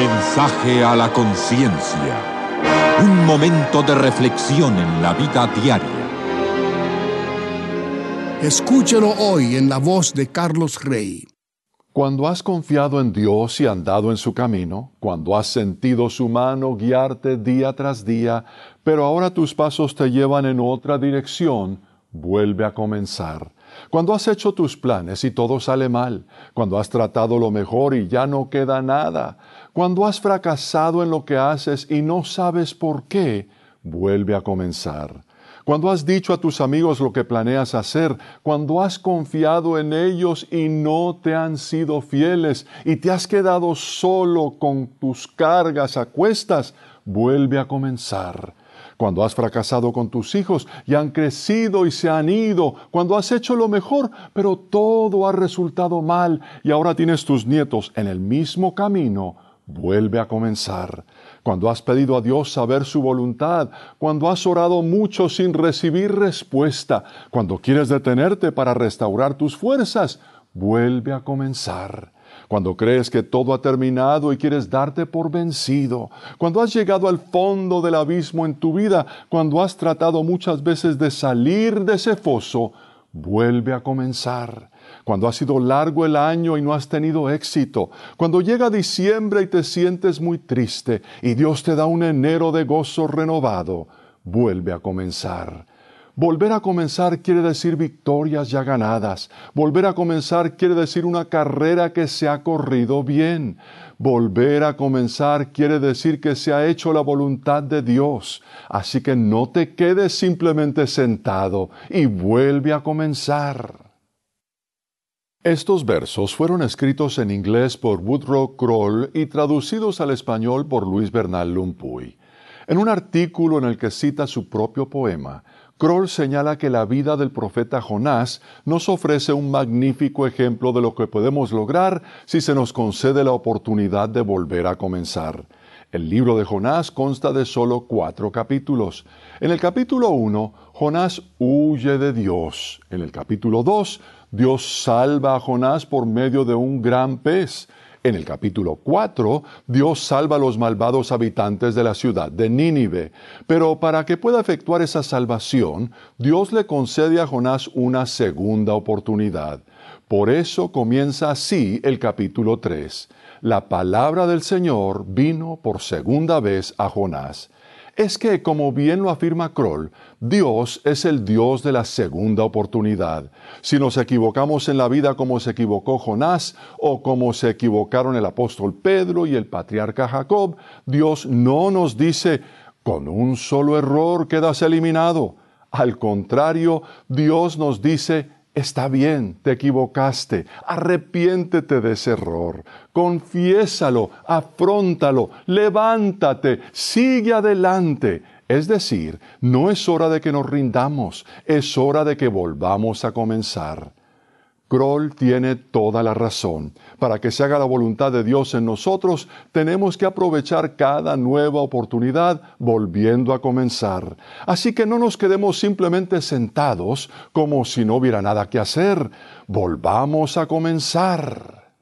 Mensaje a la conciencia. Un momento de reflexión en la vida diaria. Escúchelo hoy en la voz de Carlos Rey. Cuando has confiado en Dios y andado en su camino, cuando has sentido su mano guiarte día tras día, pero ahora tus pasos te llevan en otra dirección, vuelve a comenzar. Cuando has hecho tus planes y todo sale mal, cuando has tratado lo mejor y ya no queda nada, cuando has fracasado en lo que haces y no sabes por qué, vuelve a comenzar. Cuando has dicho a tus amigos lo que planeas hacer, cuando has confiado en ellos y no te han sido fieles y te has quedado solo con tus cargas a cuestas, vuelve a comenzar. Cuando has fracasado con tus hijos y han crecido y se han ido, cuando has hecho lo mejor, pero todo ha resultado mal y ahora tienes tus nietos en el mismo camino, vuelve a comenzar. Cuando has pedido a Dios saber su voluntad, cuando has orado mucho sin recibir respuesta, cuando quieres detenerte para restaurar tus fuerzas, vuelve a comenzar. Cuando crees que todo ha terminado y quieres darte por vencido, cuando has llegado al fondo del abismo en tu vida, cuando has tratado muchas veces de salir de ese foso, vuelve a comenzar. Cuando ha sido largo el año y no has tenido éxito, cuando llega diciembre y te sientes muy triste y Dios te da un enero de gozo renovado, vuelve a comenzar. Volver a comenzar quiere decir victorias ya ganadas. Volver a comenzar quiere decir una carrera que se ha corrido bien. Volver a comenzar quiere decir que se ha hecho la voluntad de Dios. Así que no te quedes simplemente sentado y vuelve a comenzar. Estos versos fueron escritos en inglés por Woodrow Kroll y traducidos al español por Luis Bernal Lumpuy. En un artículo en el que cita su propio poema, Kroll señala que la vida del profeta Jonás nos ofrece un magnífico ejemplo de lo que podemos lograr si se nos concede la oportunidad de volver a comenzar. El libro de Jonás consta de solo 4 capítulos. En el capítulo 1, Jonás huye de Dios. En el capítulo 2, Dios salva a Jonás por medio de un gran pez. En el capítulo 4, Dios salva a los malvados habitantes de la ciudad de Nínive. Pero para que pueda efectuar esa salvación, Dios le concede a Jonás una segunda oportunidad. Por eso comienza así el capítulo 3. La palabra del Señor vino por segunda vez a Jonás. Es que, como bien lo afirma Kroll, Dios es el Dios de la segunda oportunidad. Si nos equivocamos en la vida como se equivocó Jonás, o como se equivocaron el apóstol Pedro y el patriarca Jacob, Dios no nos dice, con un solo error quedas eliminado. Al contrario, Dios nos dice, está bien, te equivocaste, arrepiéntete de ese error, confiésalo, afróntalo, levántate, sigue adelante. Es decir, no es hora de que nos rindamos, es hora de que volvamos a comenzar. Kroll tiene toda la razón. Para que se haga la voluntad de Dios en nosotros, tenemos que aprovechar cada nueva oportunidad volviendo a comenzar. Así que no nos quedemos simplemente sentados como si no hubiera nada que hacer. Volvamos a comenzar.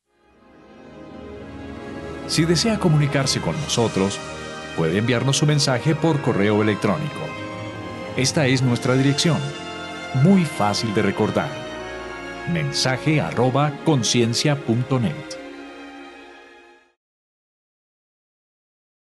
Si desea comunicarse con nosotros, puede enviarnos su mensaje por correo electrónico. Esta es nuestra dirección, muy fácil de recordar: mensaje@conciencia.net.